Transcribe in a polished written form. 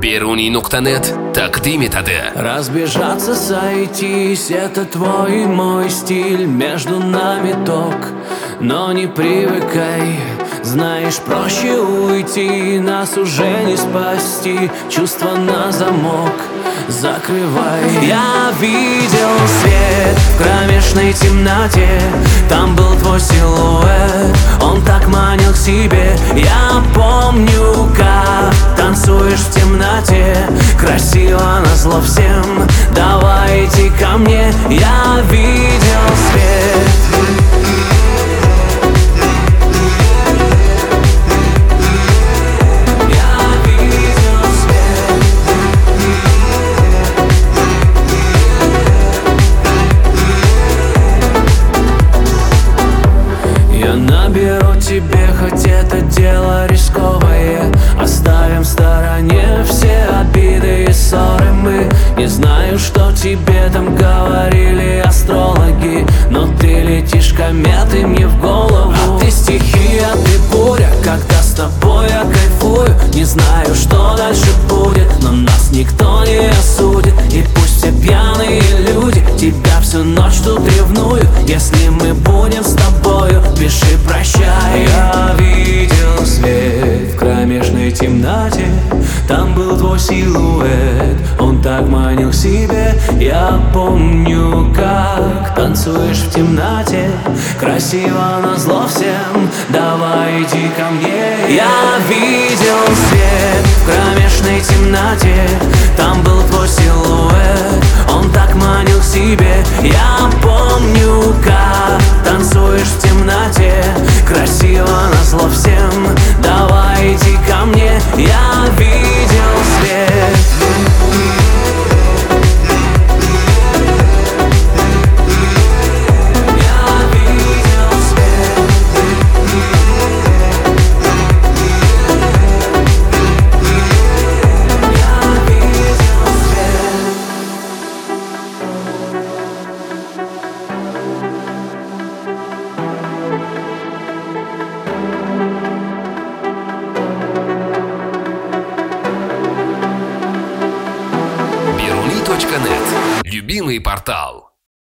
Biruni.net taqdim etadi. Разбежаться, сойтись, это твой и мой стиль. Между нами ток, но не привыкай. Знаешь, проще уйти, нас уже не спасти. Чувства на замок закрывай. Я видел свет в кромешной темноте. Там был твой силуэт, он так манил к себе. Я помню, как танцуешь в темноте. Красиво назло всем, давай иди ко мне. Я видел свет. Наберу тебе, хоть это дело рисковое. Оставим в стороне все обиды и ссоры. Мы не знаю, что тебе там говорили астрологи, но ты летишь кометой мне в голову. А ты стихия, ты буря, когда с тобой я кайфую. Не знаю, что дальше будет, но нас никто не осудит. И пусть все пьяные люди тебя всю ночь ждут, ревную. Если мы будем с тобою, пиши прощай. Я видел свет в кромешной темноте. Там был твой силуэт, он так манил к себе. Я помню, как танцуешь в темноте. Красиво назло всем, давай иди ко мне. Я видел свет в кромешной темноте. Там был твой силуэт, он так манил к себе. Я помню, как танцуешь в темноте. Красиво назло всем, давай иди ко мне. Я видел свет. Biruni.net. Любимый портал.